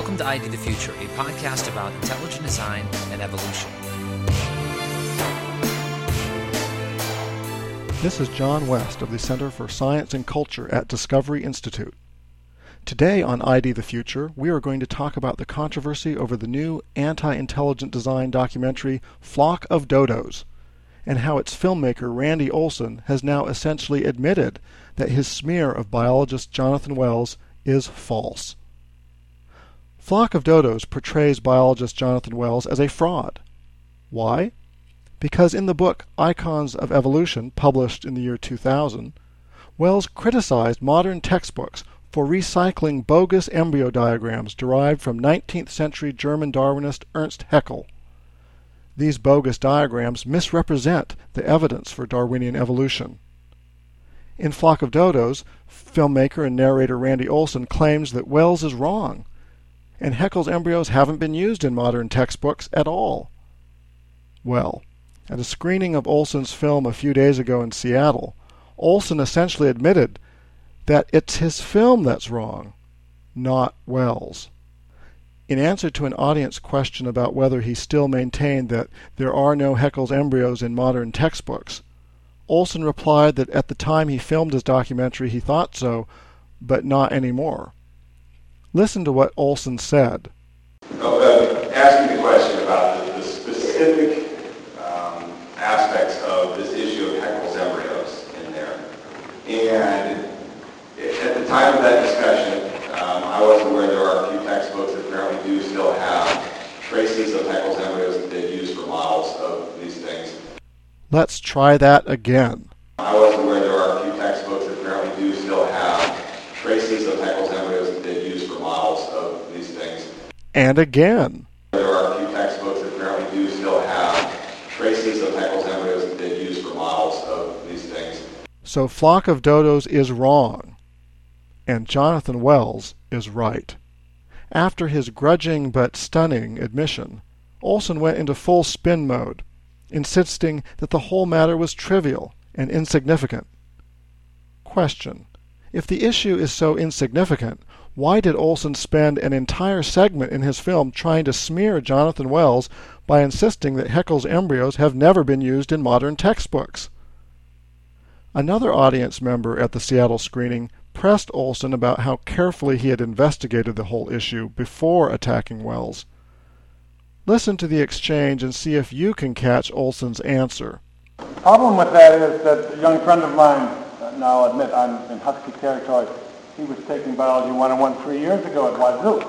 Welcome to ID the Future, a podcast about intelligent design and evolution. This is John West of the Center for Science and Culture at Discovery Institute. Today on ID the Future, we are going to talk about the controversy over the new anti-intelligent design documentary Flock of Dodos, and how its filmmaker Randy Olson has now essentially admitted that his smear of biologist Jonathan Wells is false. Flock of Dodos portrays biologist Jonathan Wells as a fraud. Why? Because in the book Icons of Evolution, published in the year 2000, Wells criticized modern textbooks for recycling bogus embryo diagrams derived from 19th century German Darwinist Ernst Haeckel. These bogus diagrams misrepresent the evidence for Darwinian evolution. In Flock of Dodos, filmmaker and narrator Randy Olson claims that Wells is wrong, and Haeckel's embryos haven't been used in modern textbooks at all. Well, at a screening of Olson's film a few days ago in Seattle, Olson essentially admitted that it's his film that's wrong, not Wells. In answer to an audience question about whether he still maintained that there are no Haeckel's embryos in modern textbooks, Olson replied that at the time he filmed his documentary he thought so, but not anymore. Listen to what Olson said. Asking the question about the specific aspects of this issue of Haeckel's embryos in there. And at the time of that discussion, I was aware there are a few textbooks that apparently do still have traces of Haeckel's embryos that they've used for models of these things. Let's try that again. I was aware there are a few textbooks that apparently do still have traces of Haeckel's embryos that they've used for models of these things. And again. There are a few textbooks that apparently do still have traces of Haeckel's embryos that they've used for models of these things. So Flock of Dodos is wrong, and Jonathan Wells is right. After his grudging but stunning admission, Olson went into full spin mode, insisting that the whole matter was trivial and insignificant. Question: if the issue is so insignificant, why did Olson spend an entire segment in his film trying to smear Jonathan Wells by insisting that Haeckel's embryos have never been used in modern textbooks? Another audience member at the Seattle screening pressed Olson about how carefully he had investigated the whole issue before attacking Wells. Listen to the exchange and see if you can catch Olson's answer. The problem with that is that a young friend of mine, now I'll admit I'm in Husky territory, he was taking Biology 101 3 years ago at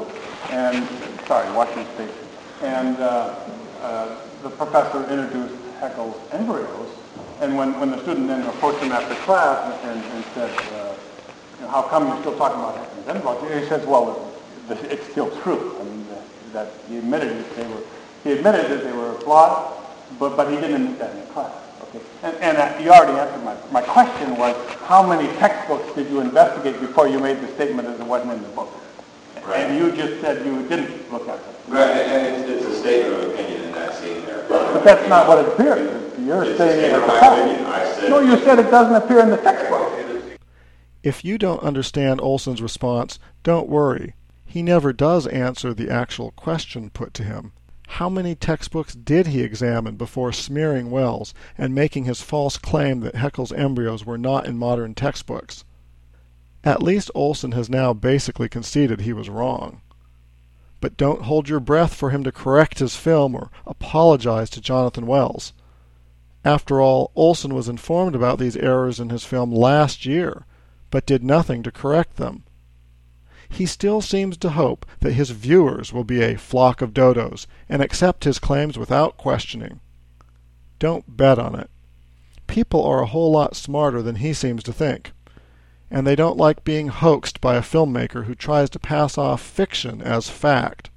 Washington State. And the professor introduced Haeckel's embryos. And when the student then approached him after class and said, how come you're still talking about Haeckel's embryos? He says, well, it's still true. I mean, that he admitted that they were flawed, but he didn't admit that in class. Okay. And you already answered my question was, how many textbooks did you investigate before you made the statement that it wasn't in the book? Right. And you just said you didn't look at them. Right, and it's a statement of opinion in that scene there. But that's not what it appears. You're saying it's I said, no, you said it doesn't appear in the textbook. If you don't understand Olson's response, don't worry. He never does answer the actual question put to him. How many textbooks did he examine before smearing Wells and making his false claim that Haeckel's embryos were not in modern textbooks? At least Olson has now basically conceded he was wrong. But don't hold your breath for him to correct his film or apologize to Jonathan Wells. After all, Olson was informed about these errors in his film last year, but did nothing to correct them. He still seems to hope that his viewers will be a flock of dodos and accept his claims without questioning. Don't bet on it. People are a whole lot smarter than he seems to think, and they don't like being hoaxed by a filmmaker who tries to pass off fiction as fact.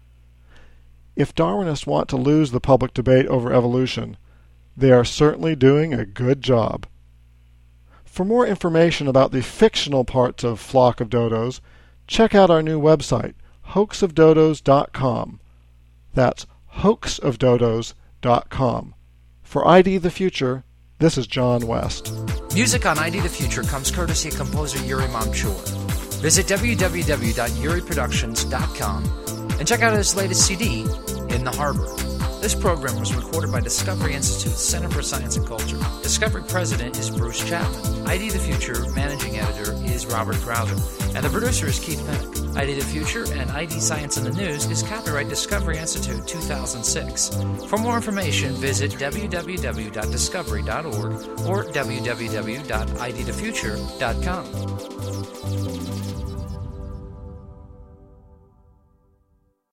If Darwinists want to lose the public debate over evolution, they are certainly doing a good job. For more information about the fictional parts of Flock of Dodos, check out our new website, hoaxofdodos.com. That's hoaxofdodos.com. For ID the Future, this is John West. Music on ID the Future comes courtesy of composer Yuri Mamchur. Visit www.yuriproductions.com and check out his latest CD, In the Harbor. This program was recorded by Discovery Institute's Center for Science and Culture. Discovery President is Bruce Chapman. ID the Future Managing Editor is Robert Crowther. And the producer is Keith Pennick. ID the Future and ID Science in the News is copyright Discovery Institute 2006. For more information, visit www.discovery.org or www.idthefuture.com.